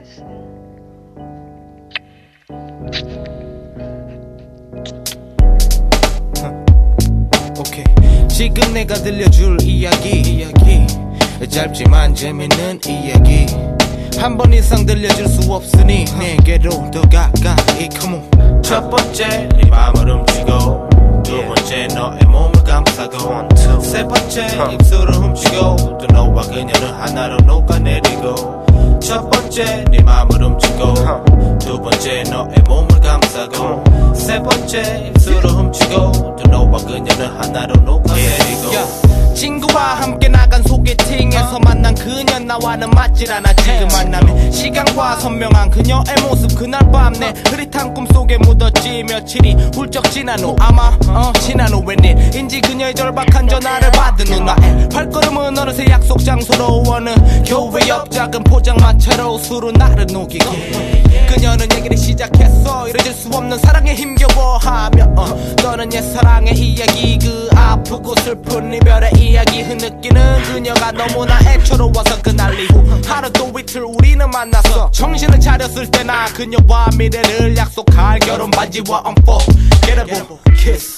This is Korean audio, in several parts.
오케이. 지금 내가 들려줄 이야기 짧지만 재밌는 이야기 한 번 이상 들려줄 수 없으니 내게로 더 가까이 come on. 첫 번째 네 맘을 훔치고 두 번째 너의 몸을 감싸고 세 번째 입술을 훔치고 또 너와 그녀는 하나로 녹아내리고 첫 번째 네 맘을 훔치고 두 번째 너의 몸을 감싸고 세 번째 입술을 훔치고 또 너와 그녀는 하나로 녹아내리고 친구와 함께 나간 소개팅에서 만난 그녀 나와는 맞질 않아 지금 만남에 시간과 선명한 그녀의 모습 그날 밤 내 흐릿한 꿈속에 묻었지 며칠이 훌쩍 지난 후 아마 지난 후 웬일인지 그녀의 절박한 전화를 받은 후 나의 발걸음은 어느새 약속 장소로 어느 교회 옆 작은 포장마차로 술은 나를 녹이고 그녀는 얘기를 시작했어 이뤄질 수 없는 사랑에 힘겨워하며 너는 옛사랑의 이야기 그 아프고 슬픈 이별의 이야기 흐느끼는 그녀가 너무나 애처로워서 그날 이후 하루 또 이틀 우리는 만났어 정신을 차렸을 때 나 그녀와 미래를 약속할 결혼 반지와 unforgettable kiss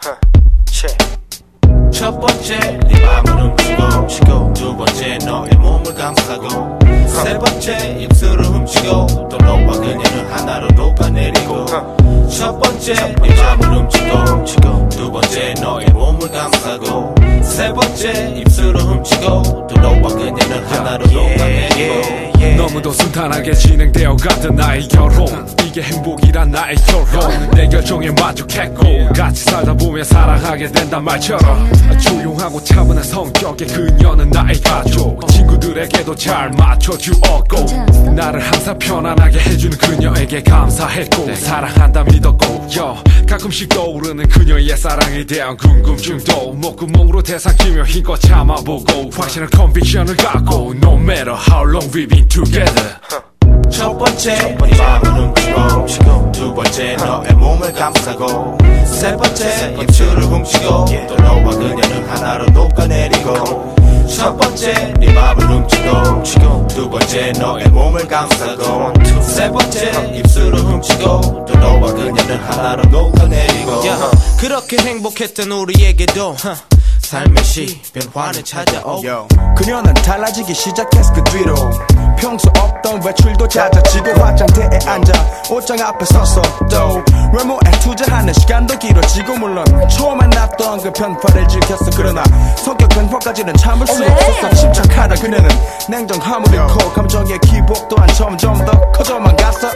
첫 번째 네 맘을 훔치고 두 번째 너의 몸을 감싸고 세 번째 입술을 훔치고 또 너와 그녀는 하나로 녹아내리고 첫 번째 네 맘을 훔치고 두 번째 너의 몸을 감싸고 세 번째 입술을 훔치고 또 너와 그녀는 하나로 녹아내리고 너무도 순탄하게 진행되어 가던 나의 결혼 이게 행복이란 나의 결혼 내 결정에 만족했고 같이 살다 보면 사랑하게 된단 말처럼 조용하고 차분한 성격의 그녀는 나의 가족 친구들에게도 잘 맞춰주었고 나를 항상 편안하게 해주는 그녀에게 감사했고 사랑한다 믿었고 가끔씩 떠오르는 그녀의 사랑에 대한 궁금증도 목구멍으로 대삼키며 힘껏 참아보고 확실한 컨빅션을 갖고 No matter how long we've been together 첫 번째 네 맘을 훔치고 두 번째 너의 몸을 감싸고 세 번째 입술을 훔치고 또 너와 그녀는 하나로 녹아내리고 첫 번째 네 맘을 훔치고 두 번째 너의 몸을 감싸고 세 번째 입술을 훔치고 또 너와 그녀는 하나로 녹아내리고 그렇게 행복했던 우리에게도 삶의 시 변화는 찾아오고 그녀는 달라지기 시작했어 그 뒤로 평소 없던 외출도 잦아지고 화장대에 앉아 옷장 앞에 서서 또 외모에 투자하는 시간도 길어지고 물론 처음엔 났던 그 변화를 즐겼어 그러나 성격 변화까지는 참을 수 없었어 침착하다 그녀는 냉정함을 잃고 감정의 기복 또한 점점 더 커져만 갔어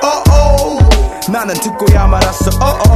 나는 듣고야 말았어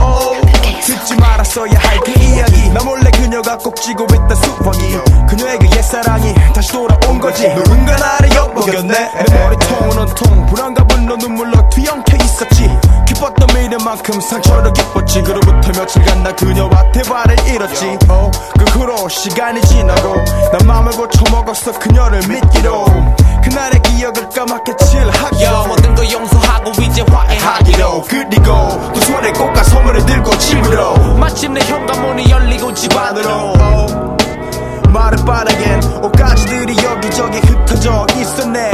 듣지 말았어야 할 그 이야기 나 몰래 그녀가 꼭 쥐고 있던 수박이 그녀의 그 옛사랑이 다시 돌아온 거지 누군가 나를 엿보겼네 내 머리통은 온통 불안과 분노 눈물로 뒤엉켜 있었지 기뻤던 미래만큼 상처로 기뻤지 그로부터 며칠간 나 그녀와 대화를 잃었지 그 후로 시간이 지나고 난 마음을 고쳐먹었어 그녀를 믿기로 그날의 기억을 까맣게 칠하기로 모든 걸 용서하고 이제 화해하기로 그리고 두 손에 꽃과 선물을 들고 집으로 마침내 현관문이 열리고 집 안으로 마른 바닥엔 옷가지들이 여기저기 흩어져 있었네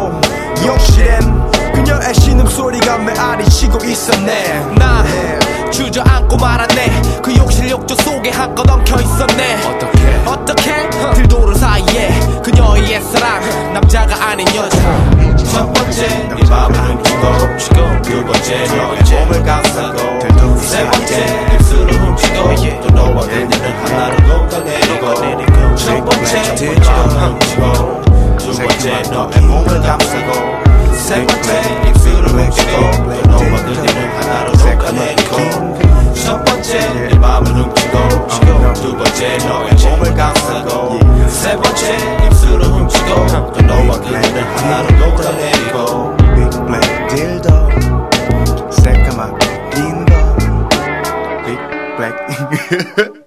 욕실엔 그녀의 신음소리가 메아리 치고 있었네 나 주저앉고 말았네 그 욕실 욕조 속에 한껏 엉켜 있었네 어떻게 들도른 사이에 그녀의 옛사랑 남자가 아닌 여자 첫 번째 네 맘을 훔치고 두 번째 너의 몸을 감싸고 세 번째 입술을 훔치고 또 너와 그녀는 하나로 녹아내리고 첫 번째 네 맘을 훔치고 두 번째 너의 몸을 감싸고 세 번째 입술을 훔치고 또 너와 그녀는 하나로 녹아내리고 첫 번째 네 맘을 훔치고 두 번째 너의 몸을 감싸고 세 번째 입술을 훔치고 또 너와 그녀는 하나로 녹아내리고 Big black dildo 새까맣 긴 거 Big black